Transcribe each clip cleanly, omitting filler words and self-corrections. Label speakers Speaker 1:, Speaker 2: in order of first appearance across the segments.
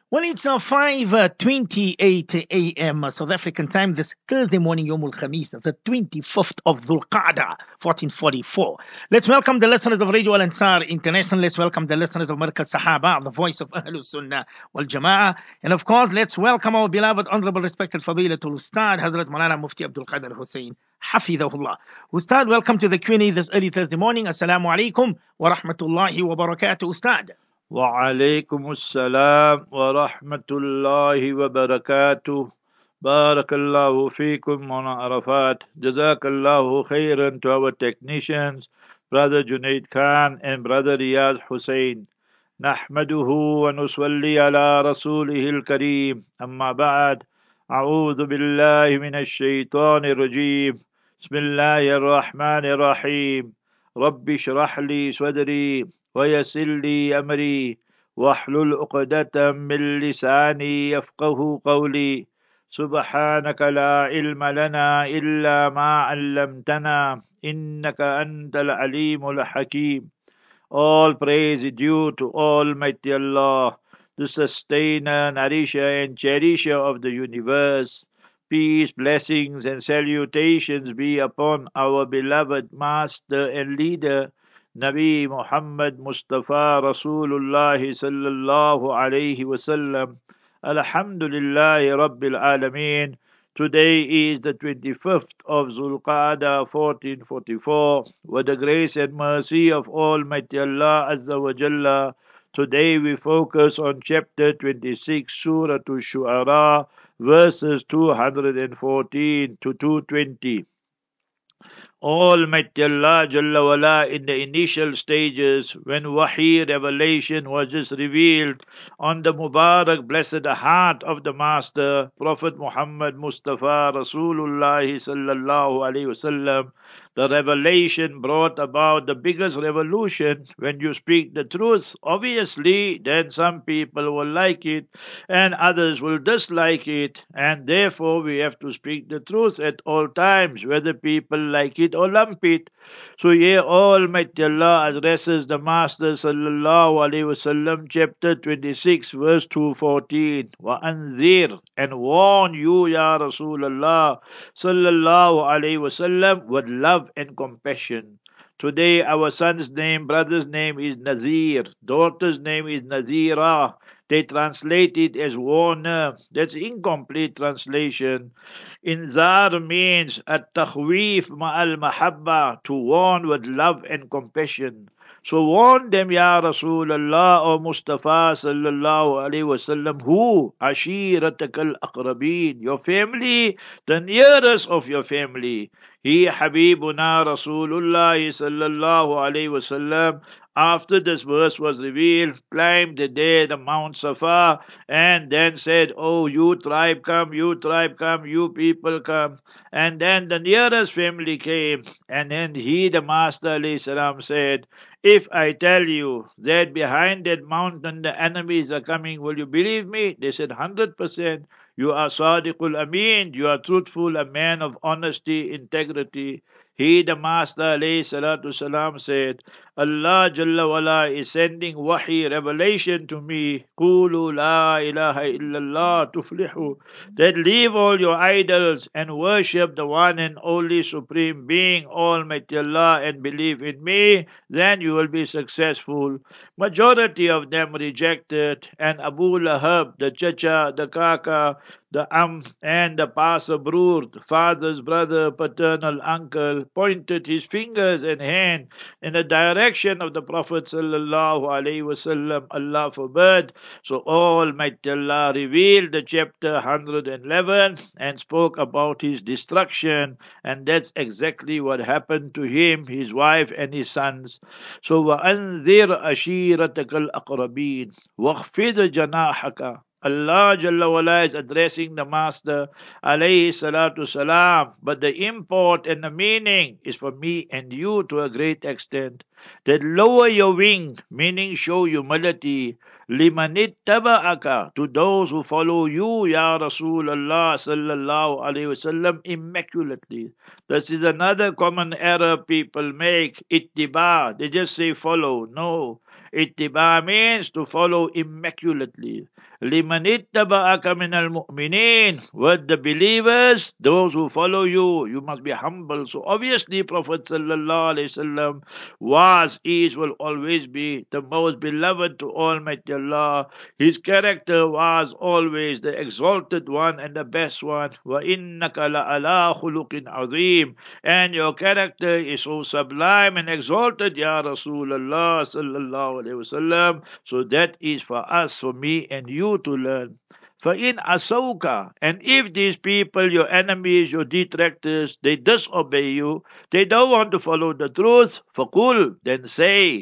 Speaker 1: Well, it's 5:28 a.m. South African time this Thursday morning, Yomul Khamis, the 25th of Dhul Qa'dah, 1444. Let's welcome the listeners of Radio Al Ansar International. Let's welcome the listeners of Markaz Sahaba, the voice of Ahlul Sunnah wal Jama'ah. And of course, let's welcome our beloved, honorable, respected Fadilatul Ustad, Hazrat Malana Mufti Abdul Qadir Hussein, Hafidahullah. Ustad, welcome to the Q&A this early Thursday morning. Assalamu alaikum wa rahmatullahi wa barakatuh, Ustad.
Speaker 2: وعليكم السلام ورحمة الله وبركاته. بارك الله فيكم Mona Arafat. Jazakallahu khairan to our technicians, Brother Junaid Khan and Brother Riyaz Hussein. نحمده ونصلي على رسوله الكريم أما بعد أعوذ بالله من الشيطان الرجيم بسم الله الرحمن الرحيم رب اشرح لي صدري ويسر لي أمري واحلل عقدة من لساني يفقه قولي سبحانك لا علم لنا إلا ما علمتنا إنك أنت العليم الحكيم. All praise is due to Almighty Allah, the sustainer, nourisher, and cherisher of the universe. Peace, blessings, and salutations be upon our beloved Master and Leader, Nabi Muhammad Mustafa Rasulullah sallallahu alayhi wasallam. Alhamdulillahi Rabbil Alameen. Today is the 25th of Zulqa'dah 1444. With the grace and mercy of Almighty Allah Azza wa Jalla, today we focus on chapter 26, Surah Ash-Shu'ara, verses 214 to 220. Almighty Allah Jalla wala, in the initial stages when Wahi revelation was just revealed on the Mubarak blessed heart of the Master Prophet Muhammad Mustafa Rasulullah sallallahu alaihi wasallam, the revelation brought about the biggest revolution. When you speak the truth, obviously then some people will like it and others will dislike it, and therefore we have to speak the truth at all times, whether people like it or lump it. So here Almighty Allah addresses the Master sallallahu alaihi wasallam, chapter 26, verse 214. Wa anzir, and warn you, Ya Rasulullah sallallahu alaihi wasallam, with love and compassion. Today our son's name, brother's name is Nazir, daughter's name is Nazira. They translate it as warner. That's incomplete translation. Inzar means at-takhweef ma'al mahabba, to warn with love and compassion. So warn them, Ya Rasulullah or Mustafa sallallahu alaihi wasallam, who? Ashiratakal aqrabin, your family, the nearest of your family. He Habibuna Rasulullah sallallahu alaihi wasallam, after this verse was revealed, climbed there the Mount Safa, and then said, "Oh, you tribe come, you tribe come, you people come." And then the nearest family came, and then he, the Master alayhi salam, said, "If I tell you that behind that mountain the enemies are coming, will you believe me?" They said, 100%. You are Sadiqul Amin, you are truthful, a man of honesty, integrity. He, the Master alayhi salatu salam, said, Allah Jalla wala is sending wahi, revelation to me. Qulu la ilaha illallah tuflihu. That leave all your idols and worship the one and only Supreme Being, Almighty Allah, and believe in me, then you will be successful. Majority of them rejected, and Abu Lahab, the chacha, the kaka, the and the passer broor, the father's brother, paternal uncle, pointed his fingers and hand in the direction of the Prophet sallallahu alaihi wasallam. Allah forbid. So Almighty Allah revealed the chapter 111 and spoke about his destruction, and that's exactly what happened to him, his wife, and his sons. So وَأَنذِرْ أَشِيرَتَكَ الْأَقْرَبِينَ وَاخْفِضْ جَنَاحَكَ. Allah Jalla wala is addressing the Master alayhi salatu salam, but the import and the meaning is for me and you to a great extent. That lower your wing, meaning show humility. Limanit taba'aka, to those who follow you, Ya Rasulullah sallallahu alayhi wasallam, immaculately. This is another common error people make. Ittiba, they just say follow. No. Ittiba means to follow immaculately. لِمَنِ اتَّبَعَكَ مِنَ الْمُؤْمِنِينَ. With the believers, those who follow you, you must be humble. So obviously Prophet sallallahu alaihi wasallam will always be the most beloved to Almighty Allah. His character was always the exalted one and the best one. وَإِنَّكَ لَعَلَىٰ خُلُقٍ عَظِيمٍ. And your character is so sublime and exalted, Ya Rasulullah sallallahu alaihi wasallam. So that is for us, for me and you to learn. فَإِنْ أَسَوْكَ. And if these people, your enemies, your detractors, they disobey you, they don't want to follow the truth, فَقُلْ. Then say,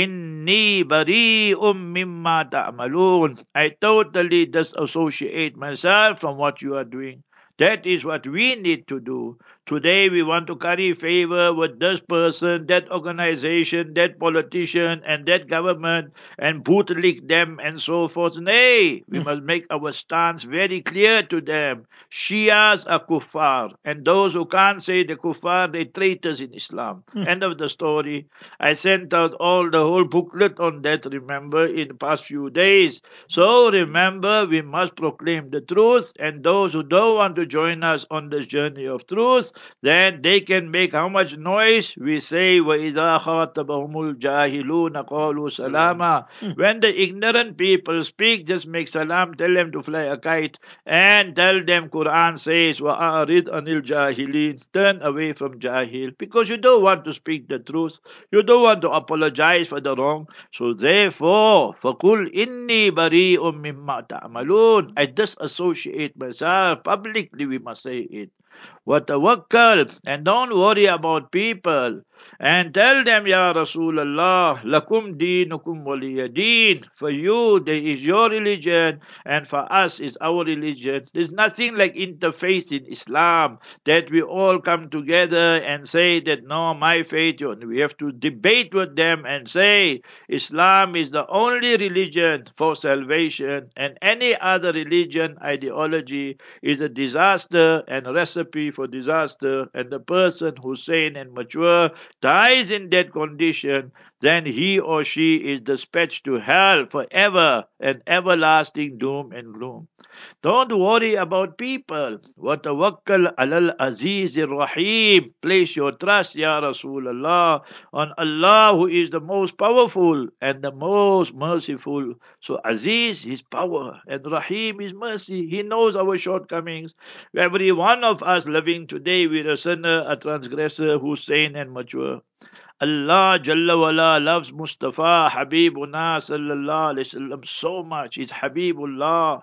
Speaker 2: إِنِّي بَرِيءٌ مِّمَّا تَعْمَلُونَ. I totally disassociate myself from what you are doing. That is what we need to do. Today we want to curry favor with this person, that organization, that politician, and that government, and bootlick them and so forth. Nay, we must make our stance very clear to them. Shias are kuffar, and those who can't say the kuffar, they traitors in Islam. End of the story. I sent out the whole booklet on that, remember, in the past few days. So remember, we must proclaim the truth, and those who don't want to join us on this journey of truth, then they can make how much noise? We say, وَإِذَا خَاطَبَهُمُ الْجَاهِلُونَ قَالُوا سَلَامًا. When the ignorant people speak, just make salam, tell them to fly a kite, and tell them Quran says, وَأَعْرِضْ عَنِ الْجَاهِلِينَ. Turn away from jahil, because you don't want to speak the truth. You don't want to apologize for the wrong. So therefore, فَقُلْ إِنِّي بَرِيءٌ مِّمَّا تَعْمَلُونَ. I disassociate myself. Publicly we must say it. وَتَوَكَّلْ. And don't worry about people. And tell them, Ya Rasulullah, lakum deenukum waliyadeen. For you, there is your religion, and for us is our religion. There's nothing like interfaith in Islam, that we all come together and say that, no, my faith, we have to debate with them and say, Islam is the only religion for salvation, and any other religion, ideology, is a disaster and a recipe for disaster, and the person who's sane and mature dies in that condition, then he or she is dispatched to hell forever and everlasting doom and gloom. Don't worry about people. وَتَوَكَّلْ عَلَى الْعَزِيزِ الرَّحِيمِ. Place your trust, Ya Rasulullah, on Allah, who is the most powerful and the most merciful. So Aziz is power and Rahim is mercy. He knows our shortcomings. Every one of us living today, we're a sinner, a transgressor who's sane and mature. Allah Jalla wala loves Mustafa Habibuna sallallahu alayhi wasallam so much. He's Habibullah.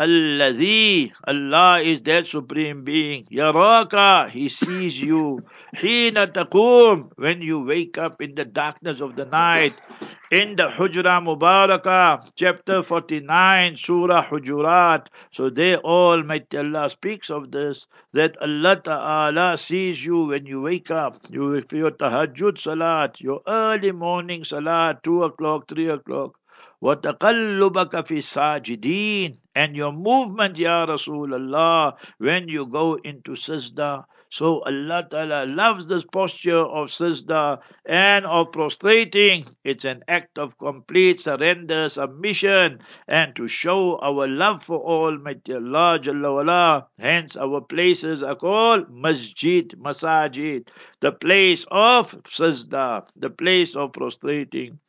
Speaker 2: Alladhi, Allah is that supreme being. Yaraka, He sees you. Hina taqum, when you wake up in the darkness of the night. In the Hujra Mubarakah, chapter 49, Surah Hujurat. So there Almighty Allah speaks of this, that Allah Ta'ala sees you when you wake up. You for your tahajjud salat, your early morning salat, 2 o'clock, 3 o'clock. وَتَقَلُّبَكَ فِي السَّاجِدِينَ. And your movement, Ya Rasulullah, when you go into sajda. So Allah Ta'ala loves this posture of sajda and of prostrating. It's an act of complete surrender, submission, and to show our love for Almighty Allah Jalla wala. Hence our places are called masjid, masajid, the place of sajda, the place of prostrating.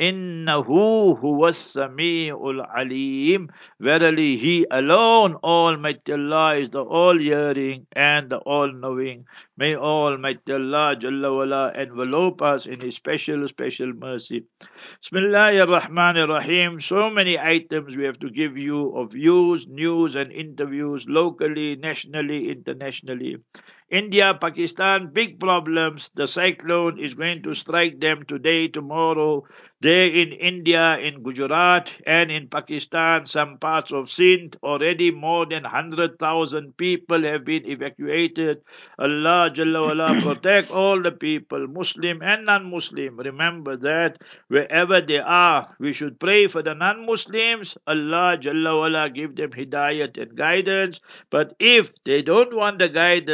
Speaker 2: Innahu huwas sami'ul alim. Verily He alone, Almighty Allah, is the all-hearing and the all-knowing. May Almighty Allah Jalla wala envelope us in His special, special mercy. Bismillahir Rahmanir Rahim. So many items we have to give you of views, news and interviews locally, nationally, internationally. India, Pakistan, big problems. The cyclone is going to strike them today, tomorrow. There in India, in Gujarat, and in Pakistan, some parts of Sindh, already more than 100,000 people have been evacuated. Allah Jalla wala protect all the people, Muslim and non-Muslim. Remember that wherever they are, we should pray for the non-Muslims. Allah Jalla wala give them hidayat and guidance. But if they don't want the guidance and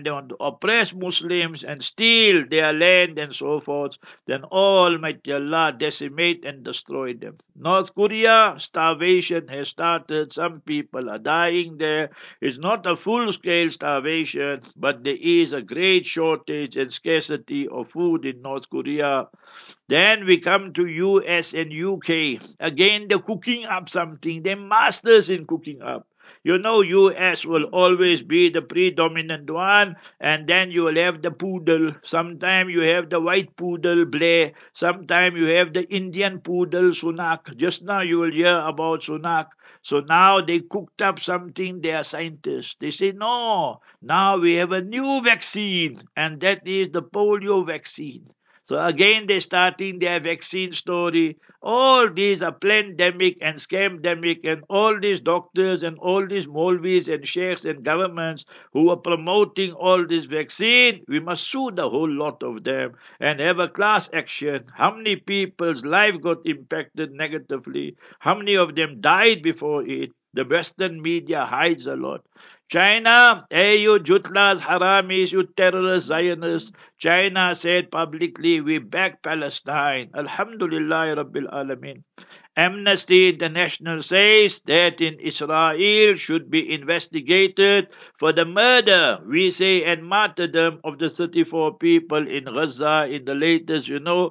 Speaker 2: and they want to oppress Muslims and steal their land and so forth, then Almighty Allah decimate and destroy them. North Korea, starvation has started. Some people are dying there. It's not a full-scale starvation, but there is a great shortage and scarcity of food in North Korea. Then we come to US and UK. Again, they're cooking up something. They're masters in cooking up. You know, US will always be the predominant one, and then you will have the poodle. Sometimes you have the white poodle, Blair. Sometimes you have the Indian poodle, Sunak. Just now you will hear about Sunak. So now they cooked up something, they are scientists. They say, no, now we have a new vaccine, and that is the polio vaccine. So again, they're starting their vaccine story. All these are pandemic and scamdemic, and all these doctors and all these Molvis and sheikhs and governments who are promoting all this vaccine, we must sue the whole lot of them and have a class action. How many people's life got impacted negatively? How many of them died before it? The Western media hides a lot. China, hey you Jutlas, Haramis, you terrorist Zionists. China said publicly, we back Palestine. Alhamdulillah Rabbil Alameen. Amnesty International says that in Israel should be investigated for the murder, we say, and martyrdom of the 34 people in Gaza in the latest,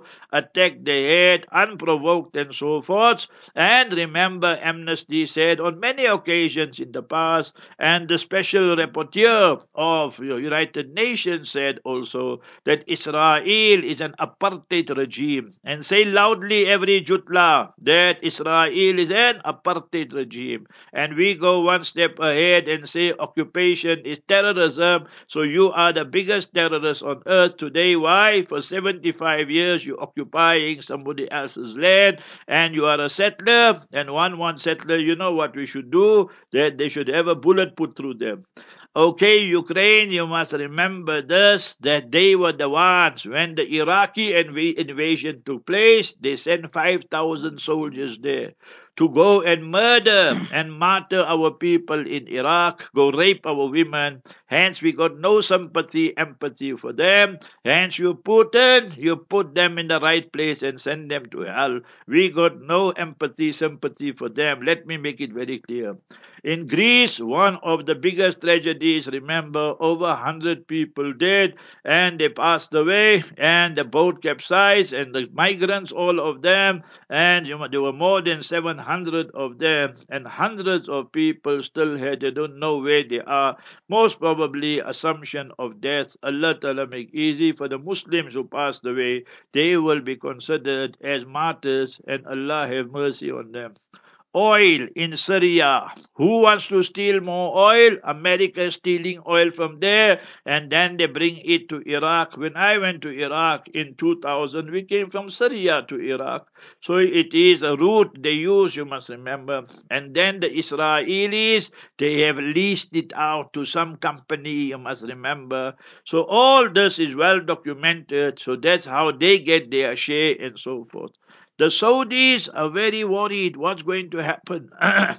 Speaker 2: attack they had, unprovoked and so forth. And remember, Amnesty said on many occasions in the past, and the special rapporteur of United Nations said also that Israel is an apartheid regime. And say loudly every Jutla that Israel is an apartheid regime. And we go one step ahead and say occupation is terrorism. So you are the biggest terrorist on earth today. Why? For 75 years you're occupying somebody else's land and you are a settler. And one settler, you know what we should do? That they should have a bullet put through them. Okay, Ukraine, you must remember this, that they were the ones, when the Iraqi invasion took place, they sent 5,000 soldiers there to go and murder and martyr our people in Iraq, go rape our women. Hence, we got no sympathy, empathy for them. Hence, you put them in the right place and send them to hell. We got no empathy, sympathy for them. Let me make it very clear. In Greece, one of the biggest tragedies, remember, over 100 people dead, and they passed away, and the boat capsized, and the migrants, all of them, and there were more than 700 of them, and hundreds of people still here, they don't know where they are. Most probably assumption of death. Allah Ta'ala make easy for the Muslims who passed away. They will be considered as martyrs, and Allah have mercy on them. Oil in Syria. Who wants to steal more oil? America is stealing oil from there, and then they bring it to Iraq. When I went to Iraq in 2000, we came from Syria to Iraq. So it is a route they use, you must remember. And then the Israelis, they have leased it out to some company, you must remember. So all this is well documented. So that's how they get their share and so forth. The Saudis are very worried what's going to happen.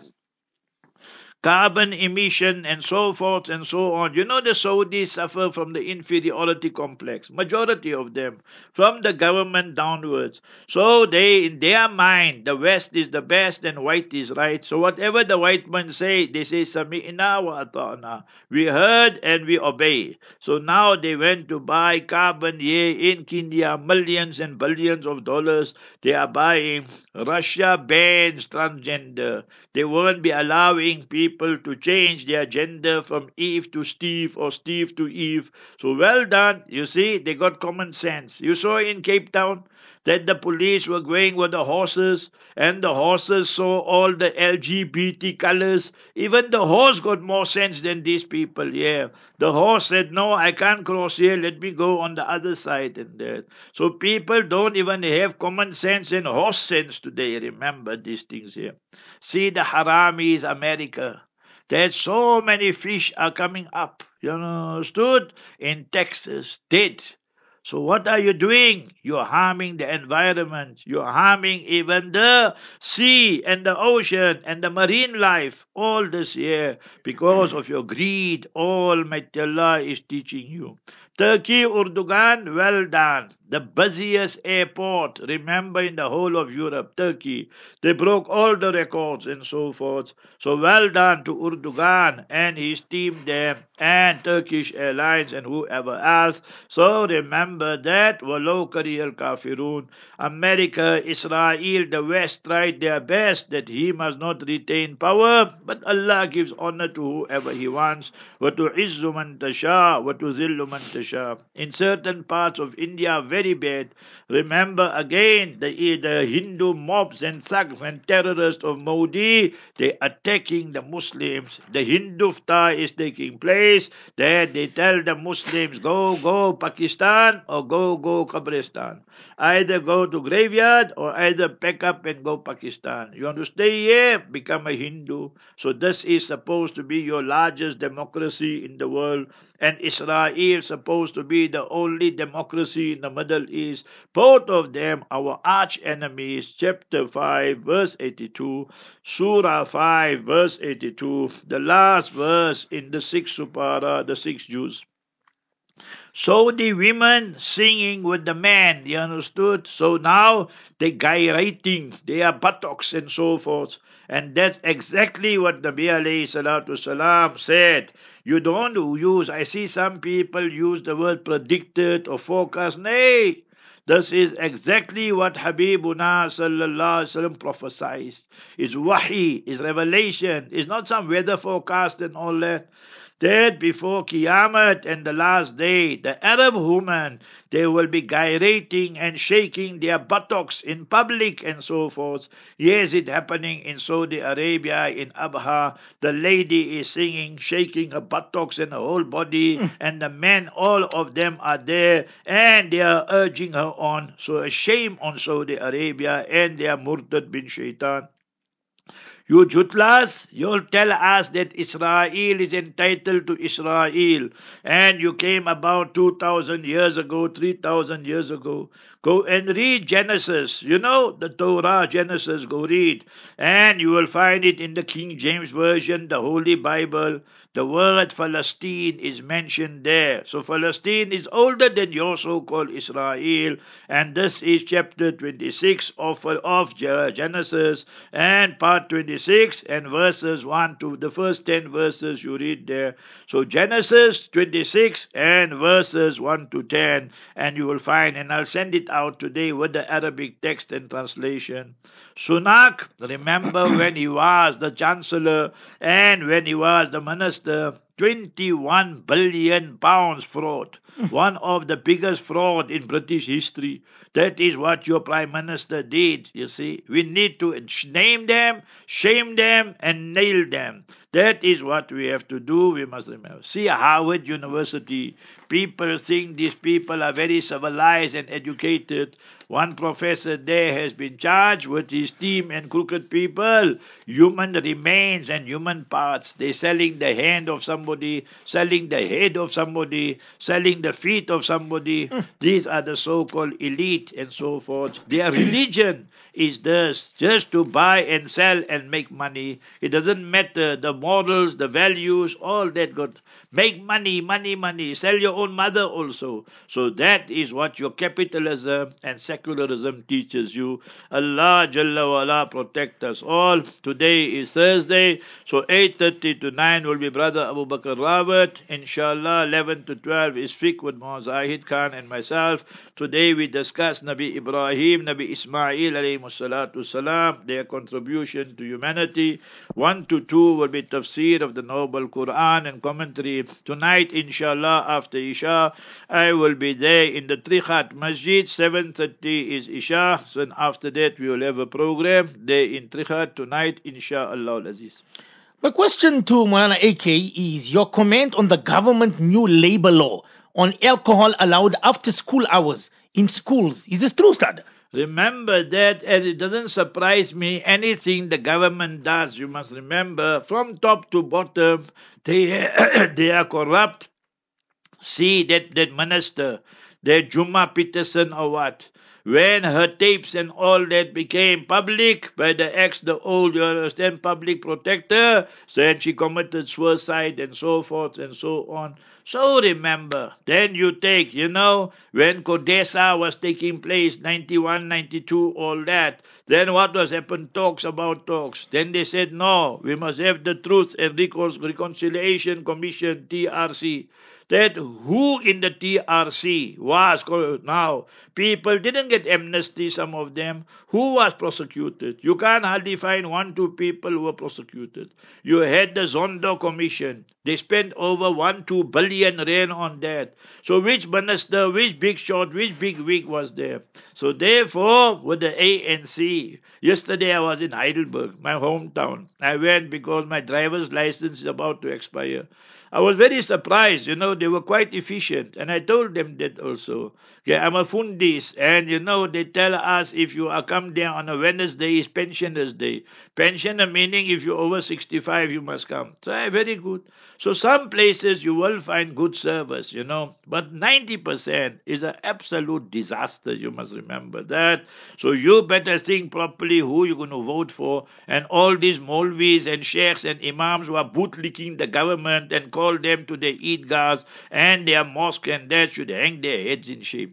Speaker 2: Carbon emission and so forth and so on. You know the Saudis suffer from the inferiority complex, majority of them, from the government downwards. So they, in their mind, the West is the best and white is right. So whatever the white men say, they say, Sami'na wa ata'na. We heard and we obey. So now they went to buy carbon here in Kenya, millions and billions of dollars they are buying. Russia bans transgender. They won't be allowing people to change their gender from Eve to Steve or Steve to Eve. So well done. You see, they got common sense. You saw in Cape Town that the police were going with the horses, and the horses saw all the LGBT colors. Even the horse got more sense than these people. Yeah, the horse said, no, I can't cross here, let me go on the other side. And that. So people don't even have common sense and horse sense today. Remember these things here. See the haramis, America. There's so many fish are coming up, you understood, in Texas, dead. So what are you doing? You're harming the environment. You're harming even the sea and the ocean and the marine life. All this here because of your greed. Almighty Allah is teaching you. Turkey, Erdogan, well done. The busiest airport, remember, in the whole of Europe, Turkey. They broke all the records and so forth. So well done to Erdogan and his team there and Turkish Airlines and whoever else. So remember that, Walau kariyal kafirun. America, Israel, the West tried their best that he must not retain power, but Allah gives honor to whoever He wants. وَتُعِزُّ مَن تَشَاءُ وَتُذِلُّ مَن تَشَاءُ. In certain parts of India, very bad. Remember again, the Hindu mobs and thugs and terrorists of Modi, they attacking the Muslims. The Hindutva is taking place. There they tell the Muslims, go Pakistan or go Kabristan. Either go to graveyard or either pack up and go Pakistan. You want to stay here? Become a Hindu. So this is supposed to be your largest democracy in the world. And Israel is supposed to be the only democracy in the Middle East. Both of them our arch enemies. Chapter 5 verse 82. Surah 5 verse 82. The last verse in the 6th Supara, the 6 Jews. So the women singing with the men, you understood? So now they gyrating, they are buttocks and so forth. And that's exactly what Nabi alayhi salatu salam said. You don't use, I see some people use the word predicted or forecast. Nay, this is exactly what Habibuna sallallahu alaihi wasallam prophesied. It's wahi, it's revelation, it's not some weather forecast and all that. That before Qiyamah and the last day, the Arab women, they will be gyrating and shaking their buttocks in public and so forth. Yes, it's happening in Saudi Arabia, in Abha. The lady is singing, shaking her buttocks and her whole body, and the men, all of them are there, and they are urging her on. So a shame on Saudi Arabia and their Murtad bin Shaitan. You Jutlas, you'll tell us that Israel is entitled to Israel, and you came about 2,000 years ago, 3,000 years ago. Go and read Genesis. You know, the Torah, Genesis, go read. And you will find it in the King James Version, the Holy Bible. The word Palestine is mentioned there. So Palestine is older than your so-called Israel. And this is chapter 26 of Genesis and part 26 and verses 1 to the first 10 verses you read there. So Genesis 26 and verses 1 to 10. And you will find, and I'll send it out today with the Arabic text and translation. Sunak, remember when he was the chancellor and when he was the minister, 21 billion pounds fraud. One of the biggest fraud in British history. That is what your prime minister did, you see. We need to name them, shame them, and nail them. That is what we have to do, we must remember. See Harvard University. People think these people are very civilized and educated. One professor there has been charged with his team and crooked people, human remains and human parts. They're selling the hand of somebody, selling the head of somebody, selling the feet of somebody. These are the so-called elite and so forth. Their religion is this, just to buy and sell and make money. It doesn't matter the morals, the values, all that good. Make money, money, money. Sell your own mother also. So that is what your capitalism and secularism teaches you. Allah Jalla wa Ala protect us all. Today is Thursday. So 8:30 to 9 will be Brother Abu Bakr Rawat. Inshallah 11 to 12 is Fiqh with Muhammad Zahid Khan and myself. Today we discuss Nabi Ibrahim, Nabi Ismail alayhi salatu salam, their contribution to humanity. 1 to 2 will be tafsir of the Noble Quran and commentary. Tonight, inshallah, after Isha, I will be there in the Trikhat Masjid. 7:30 is Isha. So after that, we will have a program there in Trikhat tonight, inshallah Aziz.
Speaker 1: My question to Maulana AK is your comment on the government new labor law on alcohol allowed after school hours in schools. Is this true, Ustad?
Speaker 2: Remember that, as it doesn't surprise me, anything the government does, you must remember, from top to bottom, they are corrupt. See that minister, that Juma Peterson or what. When her tapes and all that became public by the old, you understand, public protector, said she committed suicide and so forth and so on. So remember, then you take, when Codesa was taking place, 91, 92, all that, then what was happened? Talks about talks. Then they said, no, we must have the Truth and Reconciliation Commission, TRC. That who in the TRC was, now, people didn't get amnesty, some of them. Who was prosecuted? You can't hardly find 1-2 people who were prosecuted. You had the Zondo Commission. They spent over 1-2 billion rand on that. So which minister, which big shot, which big wig was there? So therefore, with the ANC, yesterday I was in Heidelberg, my hometown. I went because my driver's license is about to expire. I was very surprised, they were quite efficient. And I told them that also. Okay, I'm a Fundis, and they tell us if you are come there on a Wednesday, it's Pensioners' Day. Pensioner meaning if you're over 65, you must come. So very good. So some places you will find good service, but 90% is an absolute disaster, you must remember that. So you better think properly who you're going to vote for, and all these Molvis and Sheikhs and Imams who are bootlicking the government and call them to their Eidgahs and their mosque and that should hang their heads in shame.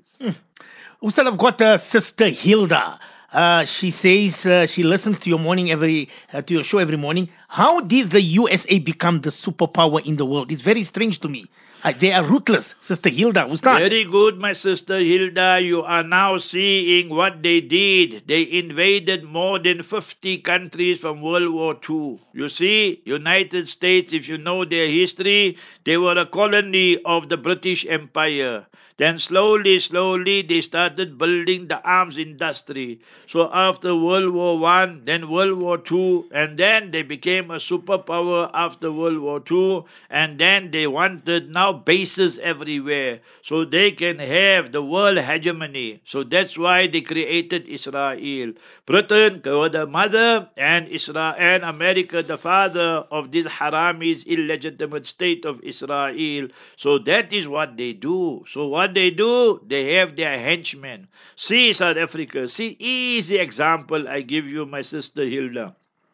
Speaker 1: Ustad, I've got Sister Hilda. She says she listens to your to your show every morning. How did the USA become the superpower in the world? It's very strange to me. They are ruthless, Sister Hilda. Ustad.
Speaker 2: Very good, my Sister Hilda. You are now seeing what they did. They invaded more than 50 countries from World War II. You see, United States, if you know their history, they were a colony of the British Empire. Then slowly, they started building the arms industry. So after World War I, then World War II, and then they became a superpower after World War II, and then they wanted now bases everywhere, so they can have the world hegemony. So that's why they created Israel. Britain was the mother, and Israel and America the father of this Harami's illegitimate state of Israel. So that is what they do. So what they do, they have their henchmen. See South Africa, see easy example I give you, my Sister Hilda.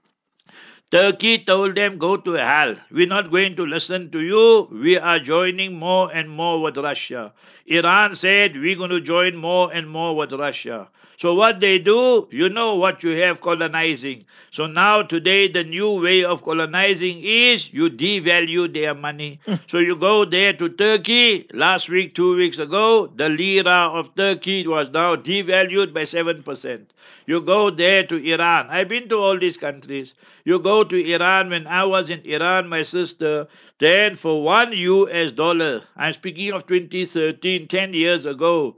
Speaker 2: Turkey told them, go to hell. We're not going to listen to you. We are joining more and more with Russia. Iran said, we're going to join more and more with Russia. So what they do, you know what you have, colonizing. So now today the new way of colonizing is you devalue their money. So you go there to Turkey, last week, 2 weeks ago, the lira of Turkey was now devalued by 7%. You go there to Iran. I've been to all these countries. You go to Iran. When I was in Iran, my sister, then for $1, I'm speaking of 2013, 10 years ago,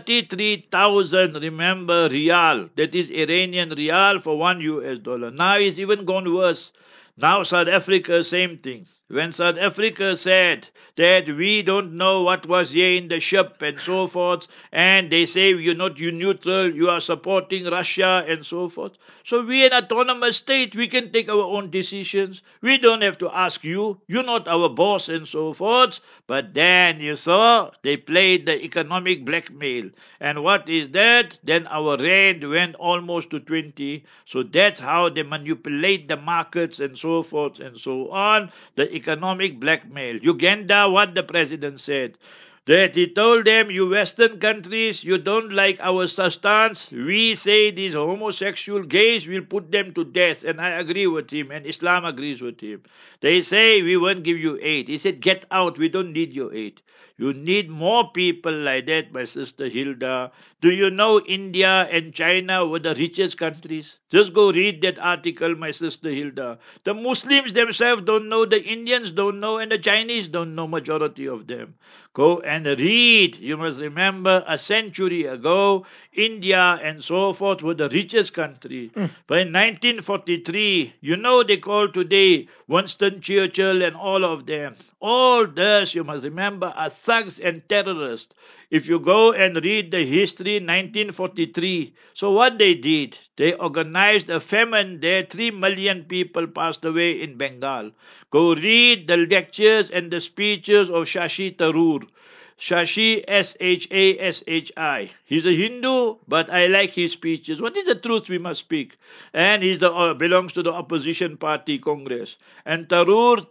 Speaker 2: 33,000, remember, rial. That is Iranian rial for $1. Now it's even gone worse. Now South Africa, same thing. When South Africa said that we don't know what was here in the ship and so forth, and they say you're neutral, you are supporting Russia and so forth. So we're an autonomous state, we can take our own decisions. We don't have to ask you, you're not our boss and so forth. But then you saw, they played the economic blackmail. And what is that? Then our rand went almost to 20. So that's how they manipulate the markets and so forth and so on. The economic blackmail. Uganda, what the president said, that he told them, you Western countries, you don't like our stance. We say these homosexual gays, we'll put them to death. And I agree with him, and Islam agrees with him. They say, we won't give you aid. He said, get out, we don't need your aid. You need more people like that, my sister Hilda. Do you know India and China were the richest countries? Just go read that article, my sister Hilda. The Muslims themselves don't know, the Indians don't know, and the Chinese don't know, majority of them. Go and read. You must remember, a century ago, India and so forth were the richest country. But in 1943, they call today Winston Churchill and all of them. All this, you must remember, are thugs and terrorists. If you go and read the history, 1943, so what they did, they organized a famine there, 3 million people passed away in Bengal. Go read the lectures and the speeches of Shashi Tharoor. Shashi, Shashi. He's a Hindu, but I like his speeches. What is the truth we must speak? And he belongs to the opposition party, Congress. And Tharoor,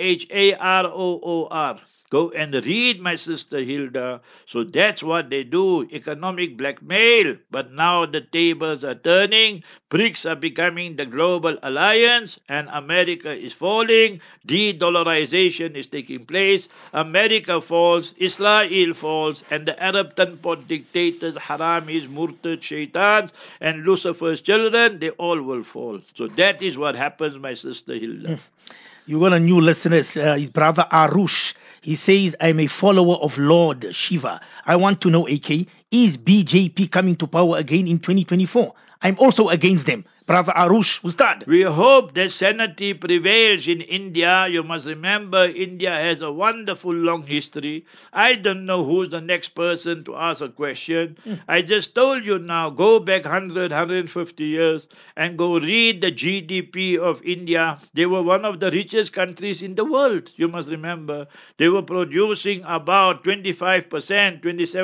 Speaker 2: Tharoor. Go and read, my sister Hilda. So that's what they do, economic blackmail. But now the tables are turning. BRICS are becoming the global alliance, and America is falling. De-dollarization is taking place. America falls, Israel falls, and the Arab tanpot dictators, haramis, murtad, shaitans, and Lucifer's children, they all will fall. So that is what happens, my sister Hilda.
Speaker 1: You got a new listener, his brother Arush. He says, I'm a follower of Lord Shiva. I want to know, AK, is BJP coming to power again in 2024? I'm also against them. Brother Arush, Ustad.
Speaker 2: We hope that sanity prevails in India. You must remember, India has a wonderful long history. I don't know who's the next person to ask a question. I just told you now, go back 100, 150 years and go read the GDP of India. They were one of the richest countries in the world. You must remember, they were producing about 25%,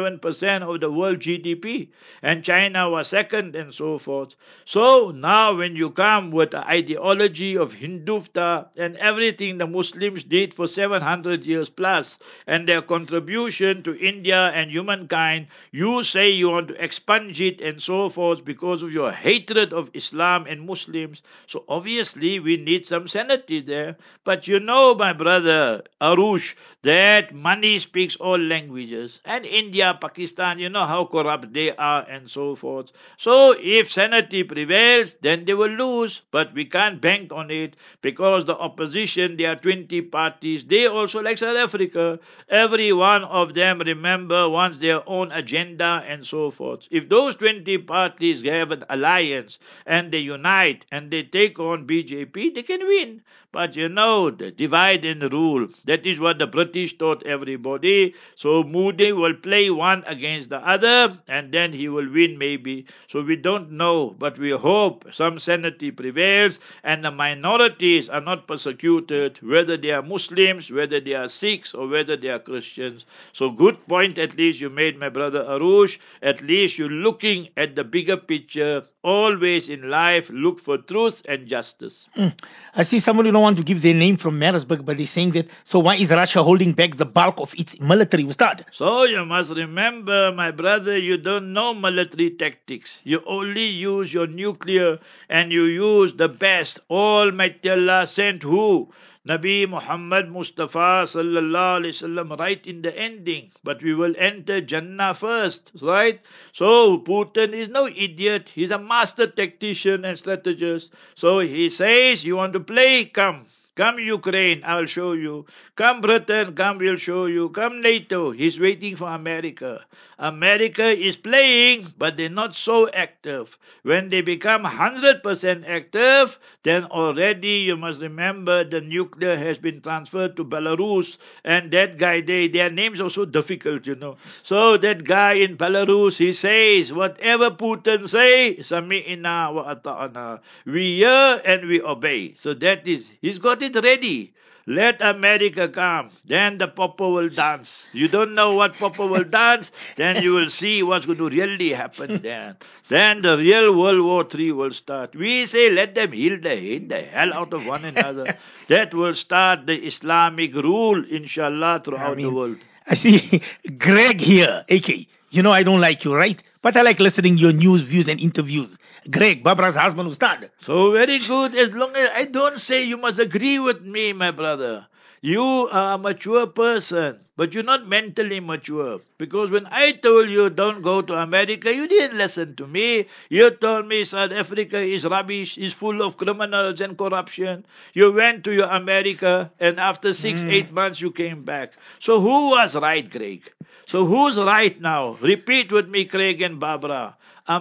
Speaker 2: 27% of the world GDP. And China was second and so forth. So now when you come with the ideology of Hindutva and everything the Muslims did for 700 years plus and their contribution to India and humankind, you say you want to expunge it and so forth because of your hatred of Islam and Muslims. So obviously we need some sanity there. But you know, my brother Arush, that money speaks all languages. And India, Pakistan, you know how corrupt they are and so forth. So if sanity prevails, then they will lose. But we can't bank on it because the opposition, there are 20 parties. They also, like South Africa, every one of them, remember, wants their own agenda and so forth. If those 20 parties have an alliance and they unite and they take on BJP, they can win. But you know, the divide and rule, that is what the British taught everybody. So Modi will play one against the other and then he will win maybe. So we don't know, but we hope some sanity prevails and the minorities are not persecuted, whether they are Muslims, whether they are Sikhs, or whether they are Christians. So good point at least you made, my brother Arush. At least you're looking at the bigger picture. Always in life, look for truth and justice.
Speaker 1: I see someone who don't want to give their name from Maritzburg, but they're saying that, so why is Russia holding back the bulk of its military, Ustad?
Speaker 2: So you must remember, my brother, you don't know military tactics. You only use your nuclear and you use the best. Almighty Allah sent who? Nabi Muhammad Mustafa sallallahu alaihi wasallam right in the ending. But we will enter Jannah first, right? So Putin is no idiot. He's a master tactician and strategist. So he says, you want to play? Come. Come Ukraine, I'll show you. Come Britain, come, we'll show you. Come NATO, he's waiting for America. America is playing, but they're not so active. When they become 100% active, then already you must remember the nuclear has been transferred to Belarus. And that guy, their names are so difficult, you know. So that guy in Belarus, he says, whatever Putin say, Sami'ina wa ata'ana. We hear and we obey. So that is, he's got it ready. Let America come, then the Papa will dance. You don't know what Papa will dance, then you will see what's going to really happen then. Then the real World War III will start. We say let them hate the hell out of one another. That will start the Islamic rule, inshallah, throughout the world.
Speaker 1: I see Greg here, AK. You know I don't like you, right? But I like listening to your news, views, and interviews. Greg, Babra's husband, Ustad.
Speaker 2: So very good. As long as I don't say you must agree with me, my brother. You are a mature person, but you're not mentally mature. Because when I told you don't go to America, you didn't listen to me. You told me South Africa is rubbish, is full of criminals and corruption. You went to your America, and after 8 months you came back. So who was right, Greg? So who's right now? Repeat with me, Craig and Barbara.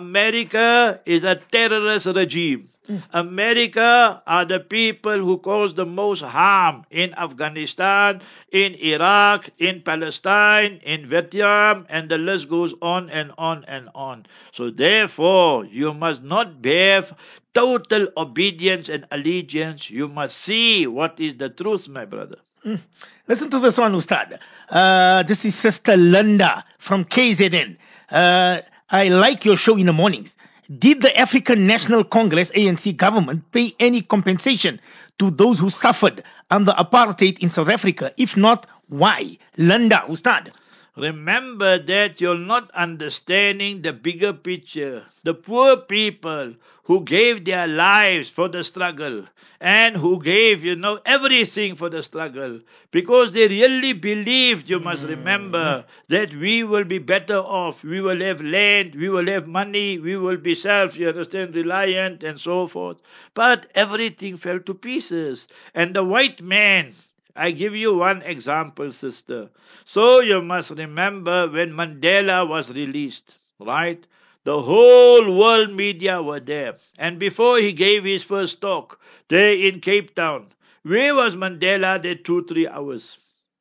Speaker 2: America is a terrorist regime. America are the people who cause the most harm in Afghanistan, in Iraq, in Palestine, in Vietnam, and the list goes on and on and on. So therefore, you must not have total obedience and allegiance. You must see what is the truth, my brother.
Speaker 1: Listen to this one, Ustad. This is Sister Lunda from KZN. I like your show in the mornings. Did the African National Congress, ANC government, pay any compensation to those who suffered under apartheid in South Africa? If not, why? Lunda, Ustad.
Speaker 2: Remember that you're not understanding the bigger picture. The poor people who gave their lives for the struggle and who gave, everything for the struggle because they really believed, you must remember, that we will be better off. We will have land, we will have money, we will be reliant and so forth. But everything fell to pieces. And the white man, I give you one example, sister. So you must remember when Mandela was released, right? The whole world media were there. And before he gave his first talk there in Cape Town, where was Mandela there 2-3 hours?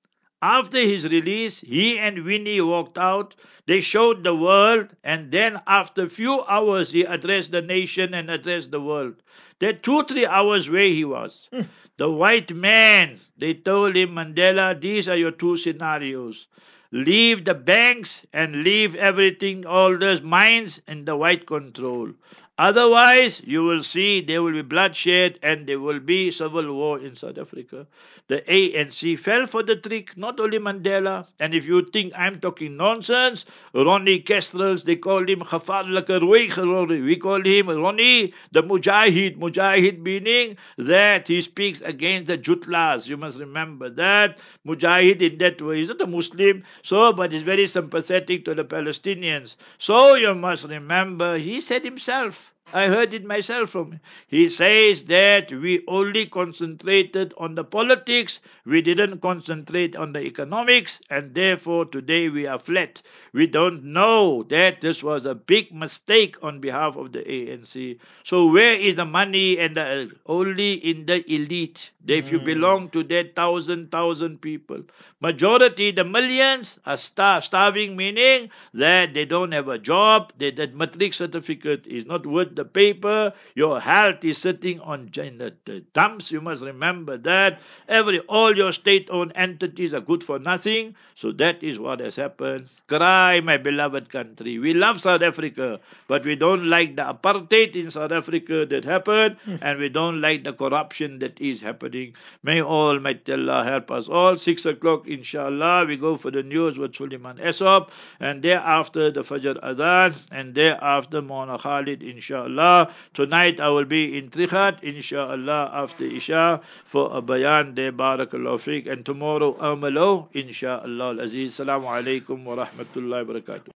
Speaker 2: After his release, he and Winnie walked out. They showed the world, and then after a few hours, he addressed the nation and addressed the world. That 2-3 hours where he was. The white man, they told him, Mandela, these are your two scenarios. Leave the banks and leave everything, all those mines in the white control. Otherwise, you will see there will be bloodshed and there will be civil war in South Africa. The ANC fell for the trick, not only Mandela. And if you think I'm talking nonsense, Ronnie Kestrels, they call him Gevaarlike Rooi. We call him Ronnie the Mujahid. Mujahid meaning that he speaks against the Jutlas. You must remember that. Mujahid in that way. He's not a Muslim, but he's very sympathetic to the Palestinians. So you must remember, he said himself, I heard it myself from him. He says that we only concentrated on the politics, we didn't concentrate on the economics, and therefore today we are flat. We don't know that this was a big mistake on behalf of the ANC. So where is the money and only in the elite? If you belong to that thousand people. Majority, the millions, are starving, meaning that they don't have a job, that matric certificate is not worth the paper, your health is sitting on the dumps. You must remember that. All your state-owned entities are good for nothing. So that is what has happened. Cry, my beloved country. We love South Africa, but we don't like the apartheid in South Africa that happened, and we don't like the corruption that is happening. May Almighty Allah help us all. 6 o'clock, inshallah, we go for the news with Suleiman Esop, and thereafter the Fajr Adhan, and thereafter Mona Khalid, inshallah. Tonight I will be in Trichat, inshallah, after Isha for a bayan there, barakallahu fiqh, and tomorrow Amalo, inshallah al-Aziz. Assalamu alaikum wa rahmatullahi wa barakatuh.